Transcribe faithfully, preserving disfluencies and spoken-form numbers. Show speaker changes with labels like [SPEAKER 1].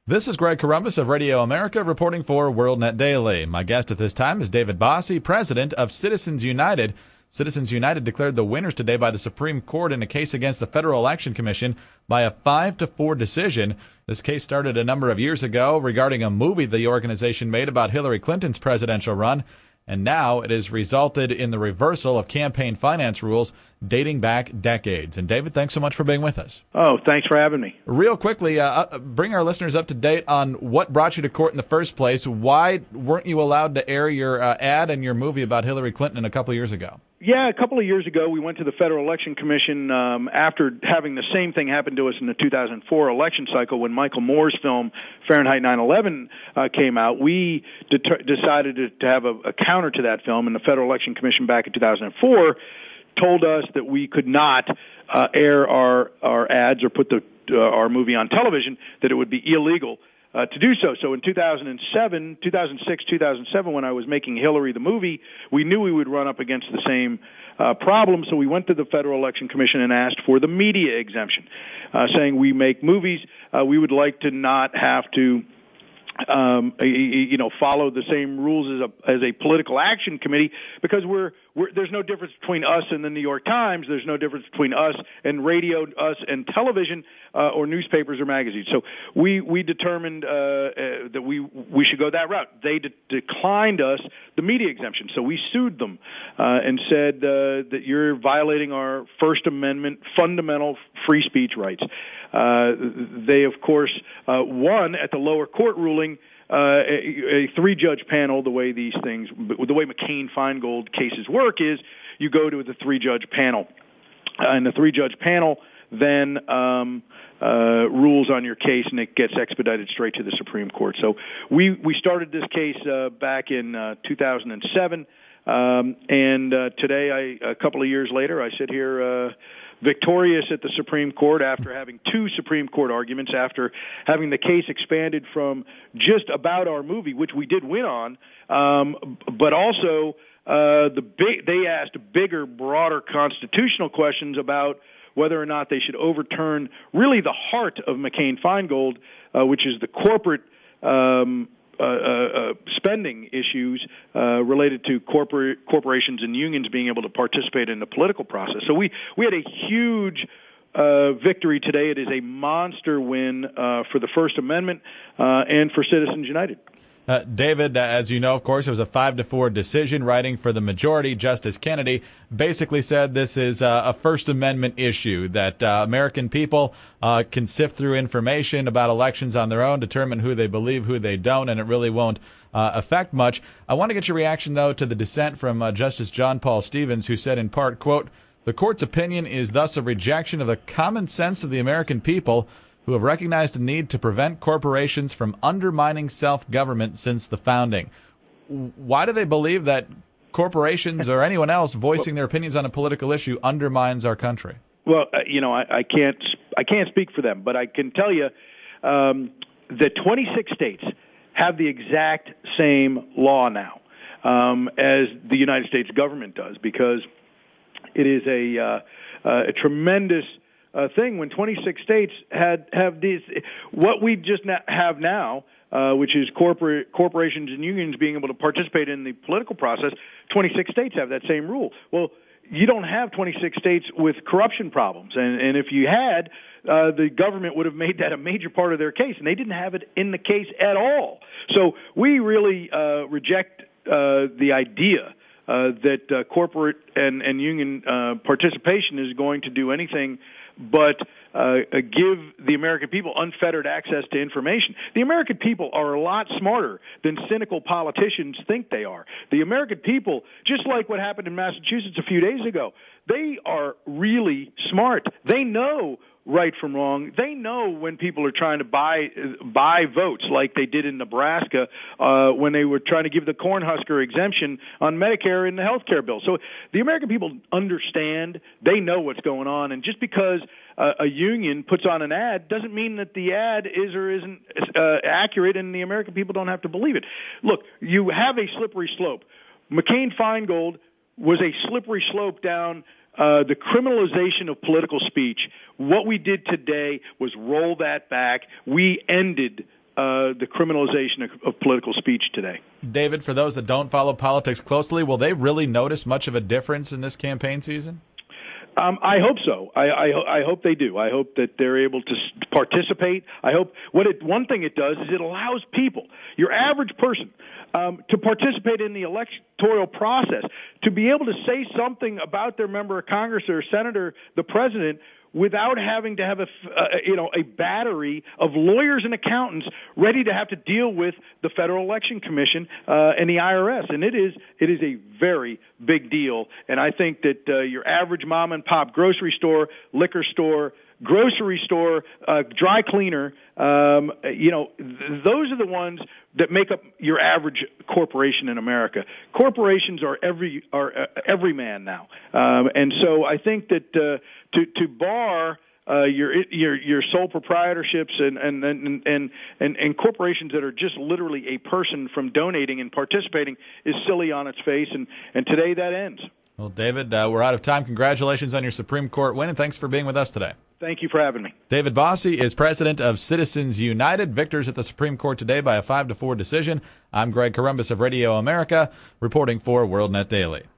[SPEAKER 1] This is Greg Corombos of Radio America reporting for WorldNet Daily. My guest at this time is David Bossie, president of Citizens United. Citizens United declared the winners today by the Supreme Court in a case against the Federal Election Commission by a five to four decision. This case started a number of years ago regarding a movie the organization made about Hillary Clinton's presidential run, and now it has resulted in the reversal of campaign finance rules dating back decades. And David, thanks so much for being with us.
[SPEAKER 2] Oh, thanks for having me.
[SPEAKER 1] Real quickly, uh, bring our listeners up to date on what brought you to court in the first place. Why weren't you allowed to air your uh, ad and your movie about Hillary Clinton a couple of years ago?
[SPEAKER 2] Yeah, a couple of years ago, we went to the Federal Election Commission um, after having the same thing happen to us in the two thousand four election cycle when Michael Moore's film Fahrenheit nine eleven uh, came out. We det- decided to, to have a, a counter to that film, and the Federal Election Commission back in two thousand four told us that we could not uh, air our, our ads or put the, uh, our movie on television, that it would be illegal Uh, to do so. So in two thousand seven, two thousand six, two thousand seven, when I was making Hillary the movie, we knew we would run up against the same uh, problem, so we went to the Federal Election Commission and asked for the media exemption, uh, saying we make movies, uh, we would like to not have to Um, you know, follow the same rules as a as a political action committee, because we're, we're there's no difference between us and the New York Times. There's no difference between us and radio, us and television, uh, or newspapers or magazines. So we we determined uh, uh, that we we should go that route. They de- declined us the media exemption, so we sued them uh, and said uh, that you're violating our First Amendment fundamental free speech rights. Uh, they, of course, uh, won at the lower court ruling, uh, a, a three-judge panel. The way these things, the way McCain-Feingold cases work is you go to the three-judge panel, uh, and the three-judge panel then um, uh, rules on your case, and it gets expedited straight to the Supreme Court. So we, we started this case uh, back in uh, two thousand seven, um, and uh, today, I, a couple of years later, I sit here uh, victorious at the Supreme Court after having two Supreme Court arguments, after having the case expanded from just about our movie, which we did win on, um, but also uh, the big, they asked bigger, broader constitutional questions about whether or not they should overturn really the heart of McCain-Feingold, uh, which is the corporate um, uh, uh, spending issues uh, related to corporate corporations and unions being able to participate in the political process. So we, we had a huge uh, victory today. It is a monster win uh, for the First Amendment uh, and for Citizens United.
[SPEAKER 1] Uh, David, uh, as you know, of course, it was a five to four decision. Writing for the majority, Justice Kennedy basically said this is uh, a First Amendment issue, that uh, American people uh, can sift through information about elections on their own, determine who they believe, who they don't, and it really won't uh, affect much. I want to get your reaction, though, to the dissent from uh, Justice John Paul Stevens, who said in part, quote, "The court's opinion is thus a rejection of the common sense of the American people, who have recognized the need to prevent corporations from undermining self-government since the founding." Why do they believe that corporations or anyone else voicing their opinions on a political issue undermines our country?
[SPEAKER 2] Well, uh, you know, I, I can't I can't speak for them, but I can tell you um, that twenty-six states have the exact same law now um, as the United States government does, because it is a, uh, uh, a tremendous Uh, thing when twenty-six states had have these, what we just na- have now, uh, which is corporate corporations and unions being able to participate in the political process. twenty-six states have that same rule. Well, you don't have twenty-six states with corruption problems, and, and if you had, uh, the government would have made that a major part of their case, and they didn't have it in the case at all. So we really uh, reject uh, the idea uh, that uh, corporate and, and union uh, participation is going to do anything but uh, give the American people unfettered access to information. The American people are a lot smarter than cynical politicians think they are. The American people, just like what happened in Massachusetts a few days ago, they are really smart. They know right from wrong. They know when people are trying to buy buy votes, like they did in Nebraska uh, when they were trying to give the Cornhusker exemption on Medicare in the health care bill. So the American people understand. They know what's going on. And just because uh, a union puts on an ad doesn't mean that the ad is or isn't uh, accurate, and the American people don't have to believe it. Look, you have a slippery slope. McCain-Feingold was a slippery slope down Uh, the criminalization of political speech. What we did today was roll that back. We ended uh, the criminalization of, of political speech today.
[SPEAKER 1] David, for those that don't follow politics closely, will they really notice much of a difference in this campaign season?
[SPEAKER 2] Um, I hope so. I, I, I hope they do. I hope that they're able to participate. I hope what it, one thing it does is it allows people, your average person, um, to participate in the electoral process, to be able to say something about their member of Congress or senator, the president, without having to have a, uh, you know, a battery of lawyers and accountants ready to have to deal with the Federal Election Commission uh, and the I R S. And it is it is a very big deal. And I think that uh, your average mom and pop grocery store, liquor store, grocery store, uh, dry cleaner, um, you know, th- those are the ones that make up your average corporation in America. Corporations are every are uh, every man now, um, and so I think that uh, to to bar uh, your your your sole proprietorships and and, and and and and corporations that are just literally a person from donating and participating is silly on its face, and and today that ends.
[SPEAKER 1] Well, David, uh, we're out of time. Congratulations on your Supreme Court win, and thanks for being with us today.
[SPEAKER 2] Thank you for having me.
[SPEAKER 1] David Bossie is president of Citizens United, victors at the Supreme Court today by a five to four decision. I'm Greg Corombos of Radio America, reporting for WorldNet Daily.